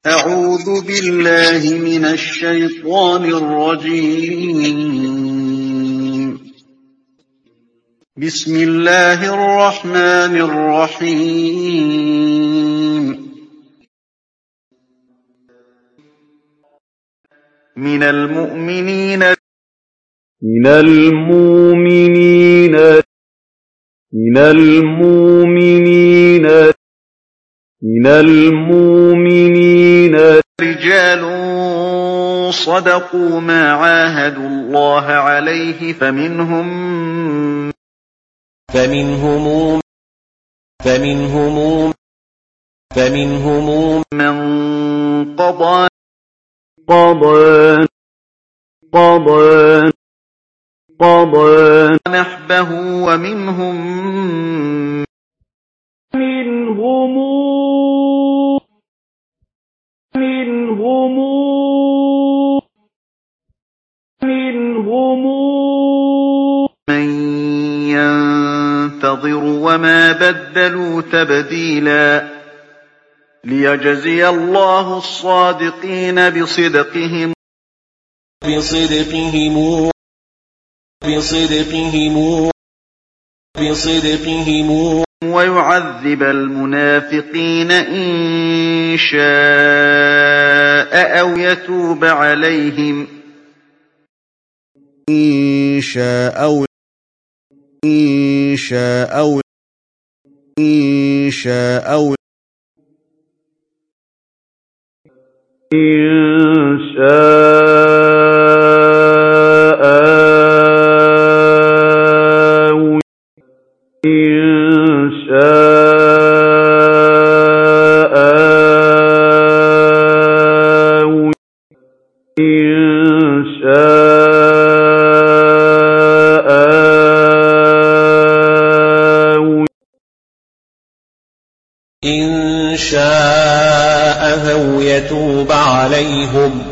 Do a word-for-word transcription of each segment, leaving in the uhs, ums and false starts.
أعوذ بالله من الشيطان الرجيم. بسم الله الرحمن الرحيم. من المؤمنين من المؤمنين من المؤمنين من المؤمنين رجال صدقوا ما عاهدوا الله عليه فمنهم فمنهم فمنهم فمنهم من قضى قضى قضى قضى نحبه ومنهم منهم منهم منهم من ينتظر وما بدلوا تبديلا ليجزي الله الصادقين بصدقهم بصدقهم بصدقهم بصدقهم ويعذب المنافقين إن شاء أو يتوب عليهم إن شاء أو إن شاء أو إن شاء أو إن شاء إن شاء إن شاء إن شاء أو يتوب عليهم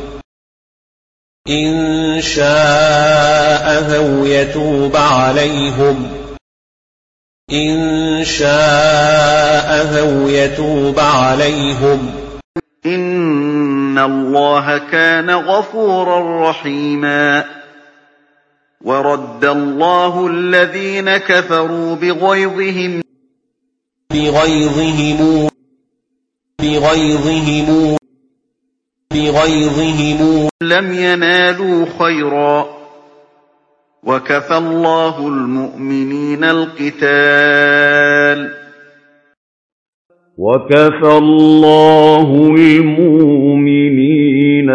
إن شاء أو يتوب عليهم إن شاء أو يتوب عليهم إن الله كان غفورا رحيما ورد الله الذين كفروا بغيظهم بغيظهم بغيظهم بغيظهم لم ينالوا خيرا وكفى الله المؤمنين القتال وكفى الله المؤمنين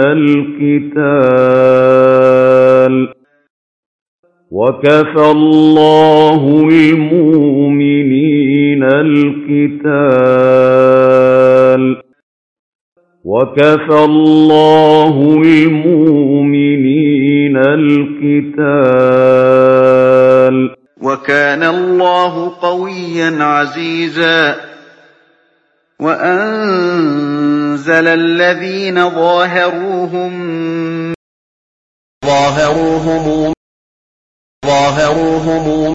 القتال وكفى الله المؤمنين القتال وكفى الله المؤمنين القتال وكان الله قويا عزيزا وأنزل الذين ظاهروهم ظاهروهم ظاهروهم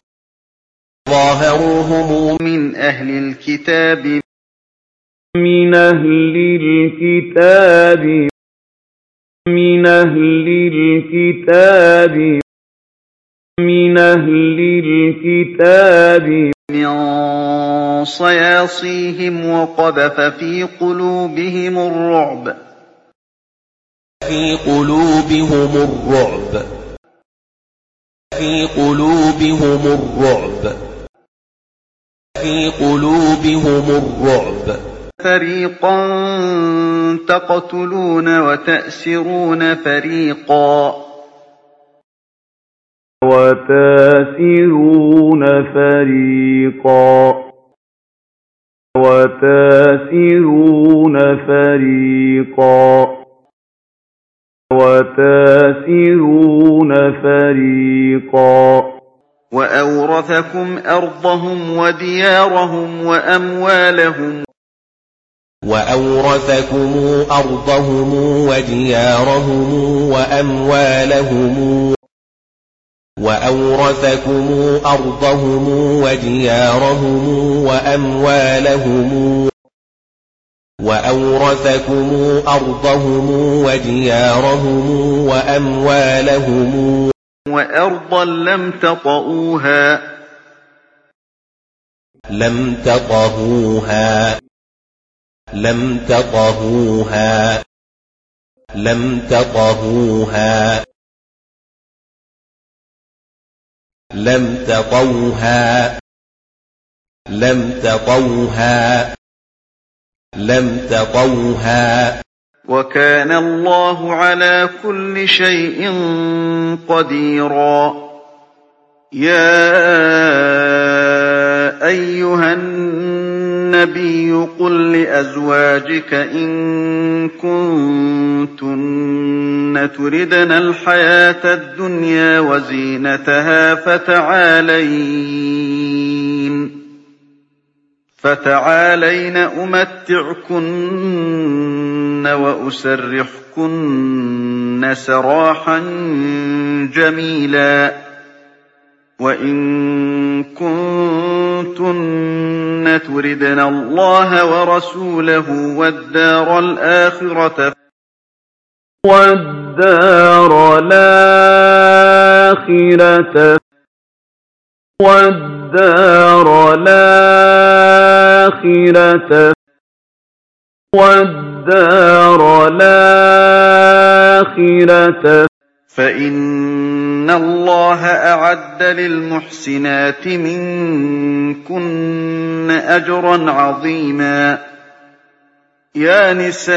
ظاهروهم من أهل الكتاب من أهل الكتاب من أهل الكتاب من أهل الكتاب من صياصيهم وقذف في قلوبهم الرعب في قلوبهم الرعب في قلوبهم الرعب في قلوبهم الرعب فريقا تقتلون وتأسرون فريقا وتاسرون فريقا وتاسرون فريقا وتاسرون فريقا وأورثكم أرضهم وديارهم وأموالهم وأورثكم أرضهم وديارهم وأموالهم وأورثكم أرضهم وديارهم وأموالهم وأورثكم أرضهم وديارهم وأموالهم وأرضا لم تطئوها لم تطئوها لم تطئوها لم تطئوها لم تطئوها لم تطئوها لم تطئوها وكان الله على كل شيء قديرا. يا أيها النبي قل لأزواجك إن كنتن تردن الحياة الدنيا وزينتها فتعالين فتعالين أمتعكن وأسرحكن سراحا جميلا. وإن كنتن تردن الله ورسوله والدار الآخرة والدار الآخرة والدار الآخرة والدار الآخرة فإن الله أعد للمحسنات منكن أجرا عظيما. يا نساء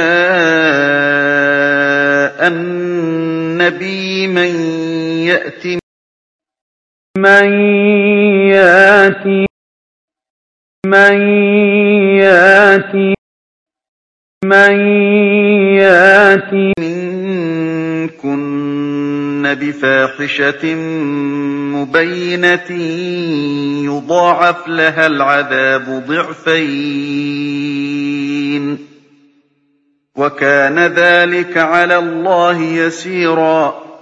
النبي من يأت من يأتي من يأتي من يأتي منكن بفاحشة مبينة يضاعف لها العذاب ضعفين وكان ذلك على الله يسيرا.